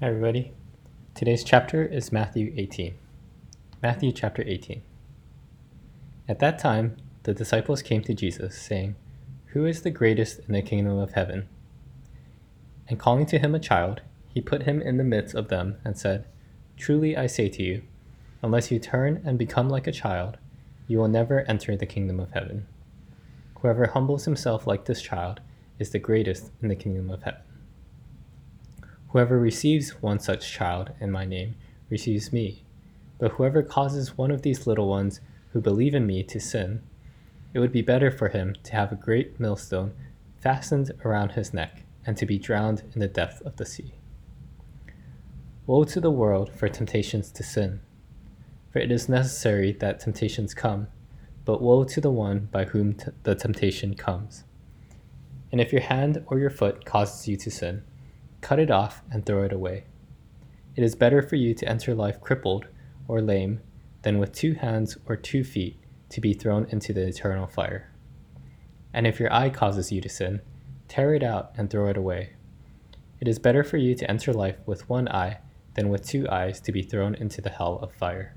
Hi everybody. Today's chapter is Matthew 18. Matthew chapter 18. At that time, the disciples came to Jesus, saying, "Who is the greatest in the kingdom of heaven?" And calling to him a child, he put him in the midst of them and said, "Truly I say to you, unless you turn and become like a child, you will never enter the kingdom of heaven. Whoever humbles himself like this child is the greatest in the kingdom of heaven. Whoever receives one such child in my name receives me, but whoever causes one of these little ones who believe in me to sin, it would be better for him to have a great millstone fastened around his neck and to be drowned in the depth of the sea. Woe to the world for temptations to sin, for it is necessary that temptations come, but woe to the one by whom the temptation comes. And if your hand or your foot causes you to sin, cut it off and throw it away. It is better for you to enter life crippled or lame than with 2 hands or 2 feet to be thrown into the eternal fire. And if your eye causes you to sin, tear it out and throw it away. It is better for you to enter life with 1 eye than with 2 eyes to be thrown into the hell of fire.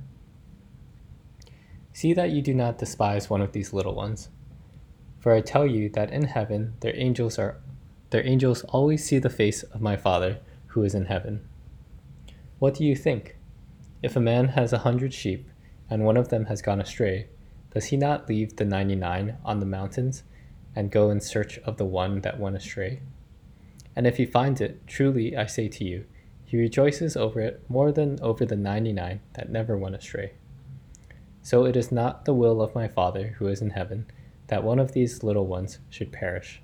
See that you do not despise one of these little ones, for I tell you that in heaven their angels always see the face of my Father who is in heaven. What do you think? If a man has 100 sheep, and one of them has gone astray, does he not leave the 99 on the mountains and go in search of the one that went astray? And if he finds it, truly I say to you, he rejoices over it more than over the 99 that never went astray. So it is not the will of my Father who is in heaven that one of these little ones should perish.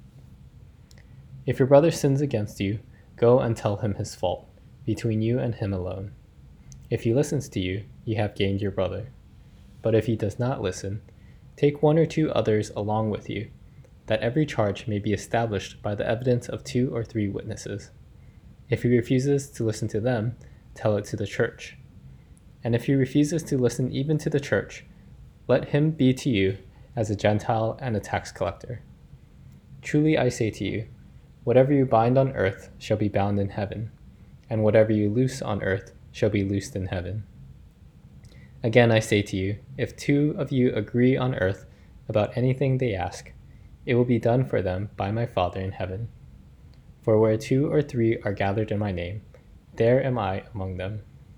If your brother sins against you, go and tell him his fault, between you and him alone. If he listens to you, you have gained your brother. But if he does not listen, take 1 or 2 others along with you, that every charge may be established by the evidence of 2 or 3 witnesses. If he refuses to listen to them, tell it to the church. And if he refuses to listen even to the church, let him be to you as a Gentile and a tax collector. Truly I say to you, whatever you bind on earth shall be bound in heaven, and whatever you loose on earth shall be loosed in heaven. Again I say to you, if 2 of you agree on earth about anything they ask, it will be done for them by my Father in heaven. For where 2 or 3 are gathered in my name, there am I among them."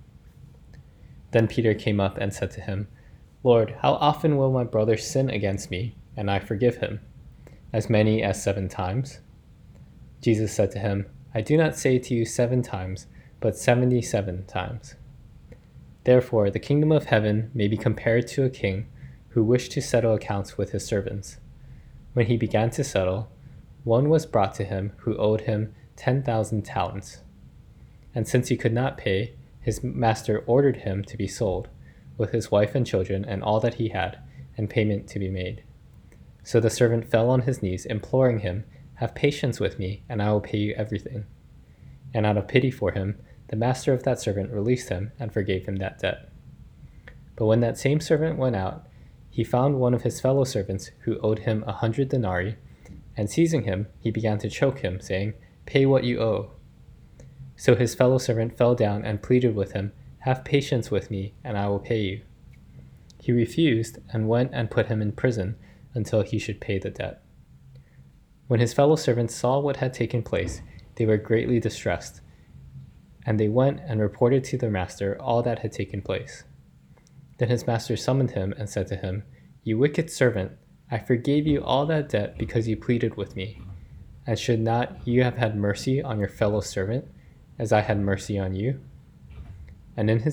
Then Peter came up and said to him, "Lord, how often will my brother sin against me, and I forgive him? As many as 7 times?" Jesus said to him, "I do not say to you 7 times, but 77 times. Therefore the kingdom of heaven may be compared to a king who wished to settle accounts with his servants. When he began to settle, one was brought to him who owed him 10,000 talents. And since he could not pay, his master ordered him to be sold, with his wife and children and all that he had, and payment to be made. So the servant fell on his knees, imploring him, 'Have patience with me, and I will pay you everything.' And out of pity for him, the master of that servant released him and forgave him that debt. But when that same servant went out, he found one of his fellow servants who owed him 100 denarii, and seizing him, he began to choke him, saying, 'Pay what you owe.' So his fellow servant fell down and pleaded with him, 'Have patience with me, and I will pay you.' He refused and went and put him in prison until he should pay the debt. When his fellow servants saw what had taken place, they were greatly distressed, and they went and reported to their master all that had taken place. Then his master summoned him and said to him, 'You wicked servant, I forgave you all that debt because you pleaded with me. And should not you have had mercy on your fellow servant, as I had mercy on you?' And in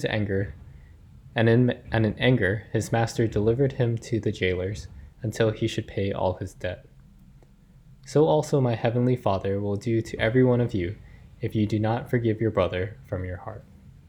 anger, his master delivered him to the jailers until he should pay all his debt. So also my heavenly Father will do to every one of you if you do not forgive your brother from your heart."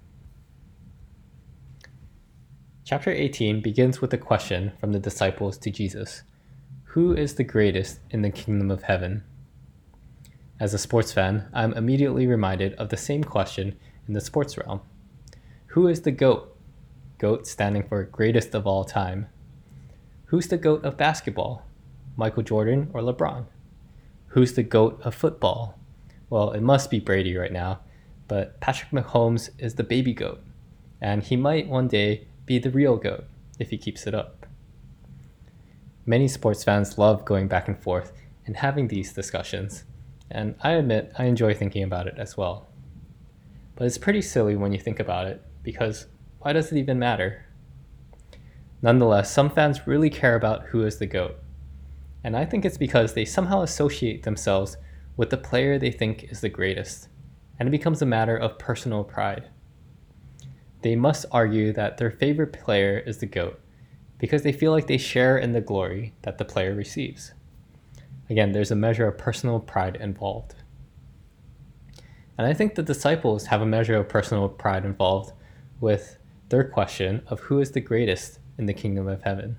Chapter 18 begins with a question from the disciples to Jesus. Who is the greatest in the kingdom of heaven? As a sports fan, I'm immediately reminded of the same question in the sports realm. Who is the GOAT? GOAT standing for greatest of all time. Who's the GOAT of basketball? Michael Jordan or LeBron? Who's the GOAT of football? Well, it must be Brady right now, but Patrick Mahomes is the baby goat, and he might one day be the real goat if he keeps it up. Many sports fans love going back and forth and having these discussions, and I admit I enjoy thinking about it as well. But it's pretty silly when you think about it, because why does it even matter? Nonetheless, some fans really care about who is the GOAT, and I think it's because they somehow associate themselves with the player they think is the greatest, and it becomes a matter of personal pride. They must argue that their favorite player is the GOAT, because they feel like they share in the glory that the player receives. Again, there's a measure of personal pride involved. And I think the disciples have a measure of personal pride involved with their question of who is the greatest in the kingdom of heaven.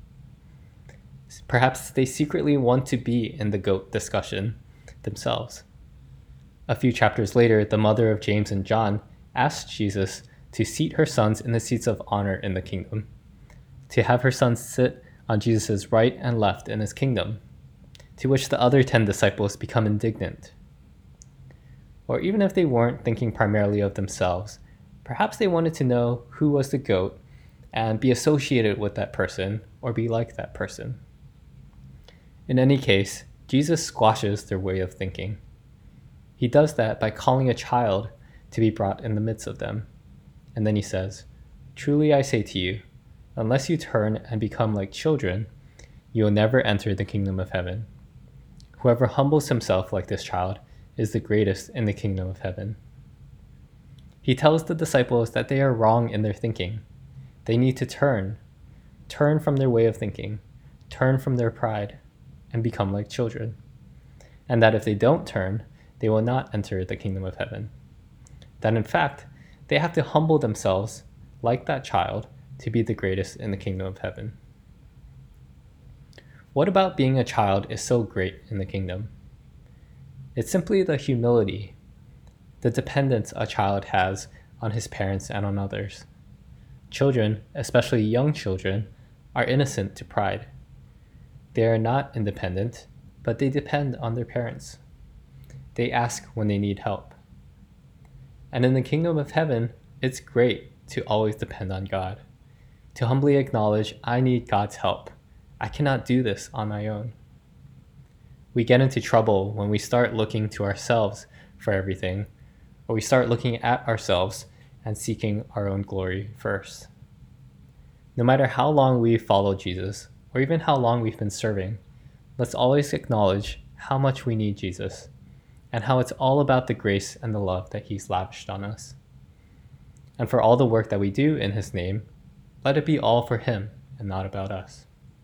Perhaps they secretly want to be in the GOAT discussion themselves. A few chapters later, the mother of James and John asked Jesus to seat her sons in the seats of honor in the kingdom, to have her sons sit on Jesus' right and left in his kingdom, to which the other 10 disciples become indignant. Or even if they weren't thinking primarily of themselves, perhaps they wanted to know who was the GOAT and be associated with that person or be like that person. In any case, Jesus squashes their way of thinking. He does that by calling a child to be brought in the midst of them. And then he says, "Truly I say to you, unless you turn and become like children, you will never enter the kingdom of heaven. Whoever humbles himself like this child is the greatest in the kingdom of heaven." He tells the disciples that they are wrong in their thinking. They need to turn from their way of thinking, turn from their pride, and become like children. And that if they don't turn, they will not enter the kingdom of heaven. That in fact, they have to humble themselves like that child to be the greatest in the kingdom of heaven. What about being a child is so great in the kingdom? It's simply the humility, the dependence a child has on his parents and on others. Children, especially young children, are innocent to pride. They are not independent, but they depend on their parents. They ask when they need help. And in the kingdom of heaven, it's great to always depend on God, to humbly acknowledge, I need God's help. I cannot do this on my own. We get into trouble when we start looking to ourselves for everything, or we start looking at ourselves and seeking our own glory first. No matter how long we've followed Jesus, or even how long we've been serving, let's always acknowledge how much we need Jesus, and how it's all about the grace and the love that he's lavished on us. And for all the work that we do in his name, let it be all for him and not about us.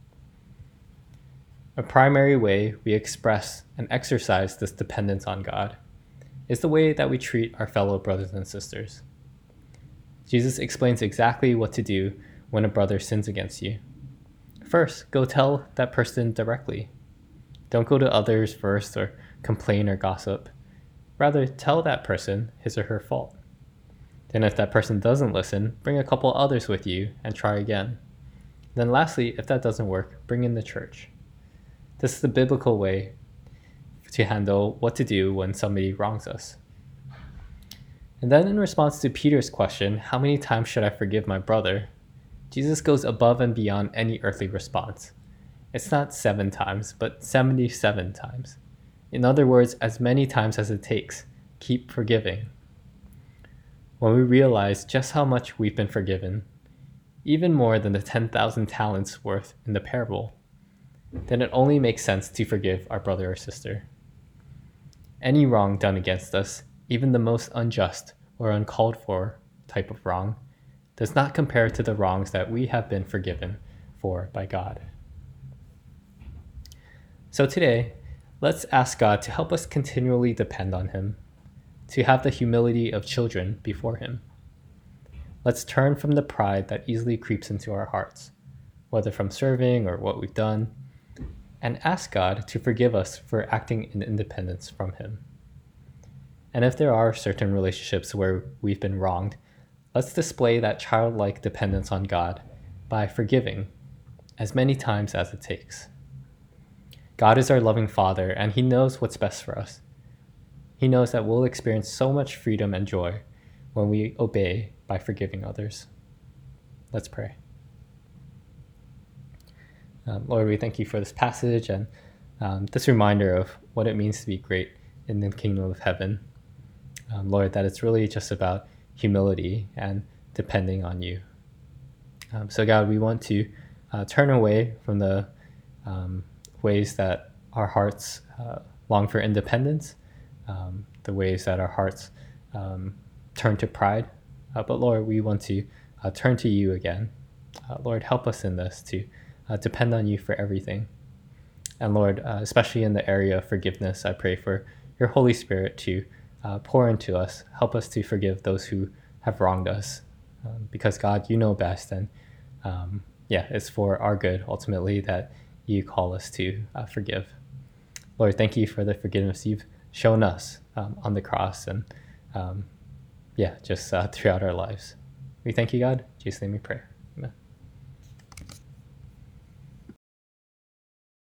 A primary way we express and exercise this dependence on God is the way that we treat our fellow brothers and sisters. Jesus explains exactly what to do when a brother sins against you. First, go tell that person directly. Don't go to others first or complain or gossip. Rather, tell that person his or her fault. Then if that person doesn't listen, bring a couple others with you and try again. Then lastly, if that doesn't work, bring in the church. This is the biblical way to handle what to do when somebody wrongs us. And then in response to Peter's question, how many times should I forgive my brother? Jesus goes above and beyond any earthly response. It's not 7 times, but 77 times. In other words, as many times as it takes, keep forgiving. When we realize just how much we've been forgiven, even more than the 10,000 talents worth in the parable, then it only makes sense to forgive our brother or sister. Any wrong done against us, even the most unjust or uncalled for type of wrong, does not compare to the wrongs that we have been forgiven for by God. So today, let's ask God to help us continually depend on him, to have the humility of children before him. Let's turn from the pride that easily creeps into our hearts, whether from serving or what we've done, and ask God to forgive us for acting in independence from him. And if there are certain relationships where we've been wronged, let's display that childlike dependence on God by forgiving as many times as it takes. God is our loving Father, and he knows what's best for us. He knows that we'll experience so much freedom and joy when we obey by forgiving others. Let's pray. Lord, we thank you for this passage and this reminder of what it means to be great in the kingdom of heaven. Lord, that it's really just about humility and depending on you. So God, we want to turn away from the ways that our hearts long for independence, the ways that our hearts turn to pride. But Lord, we want to turn to you again. Lord, help us in this to depend on you for everything. And Lord, especially in the area of forgiveness, I pray for your Holy Spirit to pour into us, help us to forgive those who have wronged us. Because God, you know best, and it's for our good ultimately that you call us to forgive. Lord, thank you for the forgiveness you've shown us on the cross and just throughout our lives. We thank you, God. In Jesus' name we pray. Amen.